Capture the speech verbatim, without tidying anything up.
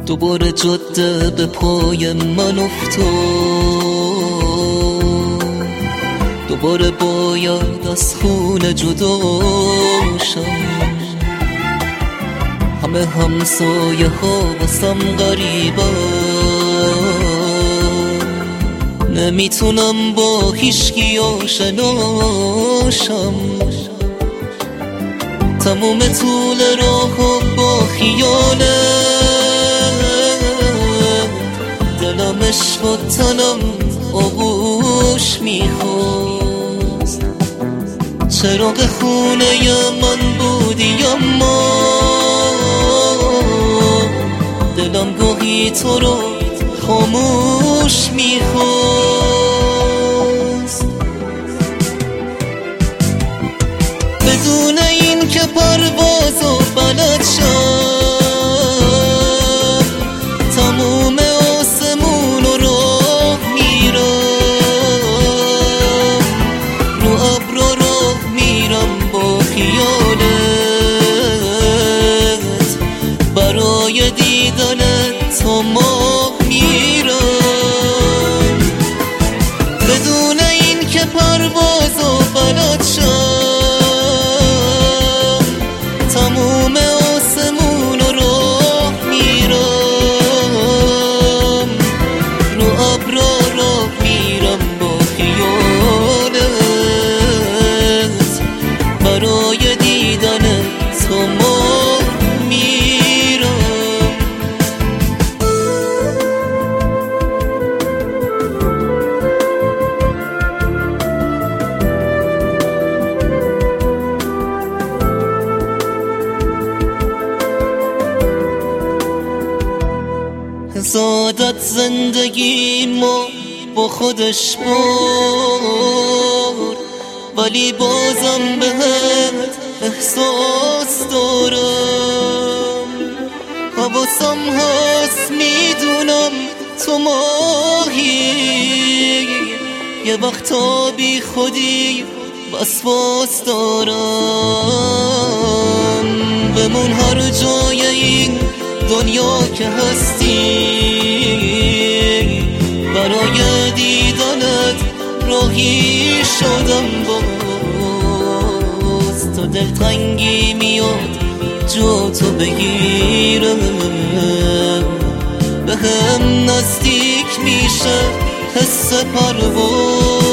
دوباره جاده به پای من افتاد، دوباره باید از خونه جدا شم. همه همسایه ها واسم غریبن، نمیتونم با هیچکی آشنا شم. تموم طول راه با خیانت، دلم عشق و تنم آغوش میخواست. چراغ خونه من بودی اما دلم گاهی تو رو خاموش میخواست. بدون این که پرواز و بلد شم، تموم آسمون رو راه میرم، رو ابرا راه میرم با خیالت، برای دیدنت تا ماه میرم. بدون این که پرواز و بلد شم، تموم آسمون رو راه میرم، رو ابرا راه میرم با خیالت، برای دیدنت تا ماه میرم. زادت زندگی ما با خودش برد، ولی بازم بهت احساس دارم. حواسم هست میدونم تو ماهی، یه وقتا بی خودی وسواس دارم. بمون هر جای این دنیا که هستی، برای دیدنت راهی شدم. باز تو دلتنگی میاد جا تو بگیرم، به هم نزدیک میشه حس پرواز.